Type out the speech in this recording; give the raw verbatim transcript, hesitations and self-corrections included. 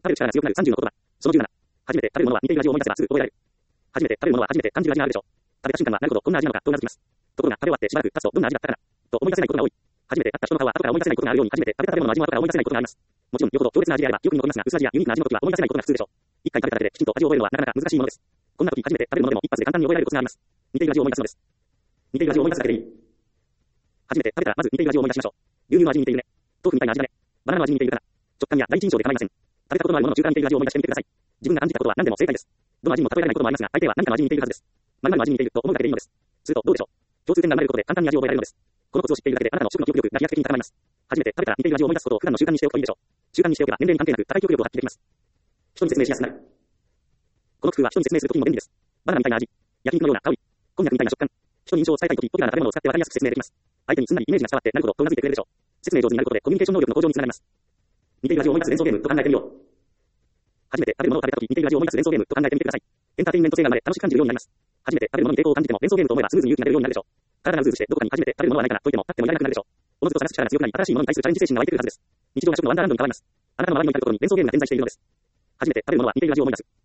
食べる力が強くなるさんじゅうの言葉。そのじゅうなな。初めて食べるものは似ている味を思い出せばすぐ覚えられる。初めて食べるものは初めて感じる味があるでしょう。食べた瞬間はなるほどこんな味なのかとうなずきます。ところが食べ終わってしばらく経つとどんな味だったかなと思い出せないことが多い。初めて会った人の顔は後から思い出せないことがあるように初めて食べた食べ物の味も後から思い出せないことがあります。もちろんよほど強烈な味であれば記憶に残りますが、薄味やユニークな味の時は思い出せないことが普通でしょう。一回食べただけできちんと味を覚えるのはなかなか難しいものです。こんな時初めて食べるものでも一発で簡単に覚えられるコツがあります。似ている味を思い出すのです。似ている味を思い出すだけでいい。初めて食べたらまず似ている味を思い出しましょう。牛乳の味に似ているね。豆腐みたいな味だね。バナナの味に似ているかな。直感や第一印象で構いません。食べたことのあるものの中間に似ている味を思い出してみてください。自分が感じたことは何でも正解です。どの味にも例えられないこともありますが、相手は何かの味に似ているはずです。〇〇の味に似ていると思うだけでいいのです。するとどうでしょう。共通点が生まれることで簡単に味を覚えられるのです。このコツを知っているだけであなたの食の記憶力が飛躍的に高まります。初めて食べたら似ている味を思い出すことを普段の習慣にしておくといいでしょう。習慣にしておけば年齢に関係なく高い記憶力を発揮できます。人に説明しやすくなる。この工夫は人に説明するときにも便利です。バナナみたいな味、焼肉のような香り、こんにゃくみたいな食感、人に印象を伝えたいとき、ポピュラーな食べ物を使ってわかりやすく説明できます。相手にすんなりイメージが伝わってなるほどとうなずいてくれるでしょう。説明上手になることでコミュニケーション能力の向上につながります。似ている味を思い出す連想ゲームと考えてみよう。初めて食べるものを食べたとき似ている味を思い出す連想ゲームと考えてみてください。エンターテインメント性が生まれ楽しく感じるようになります。初めて食べるものに抵抗を感じても連想ゲームと思えばスムーズに勇気が出るようになるでしょう。体がうずうずしてどこかに初めて食べるものはないかなと言っても立ってもいられなくなるでしょう。おのずと探す力が強くなり新しいものに対するチャレンジ精神が湧いてくるはずです。日常が食のワンダーランドに変わります。あなたの周りに至ることに連想ゲームが点在しているのです。初めて食べるものは似ている味を思い出す。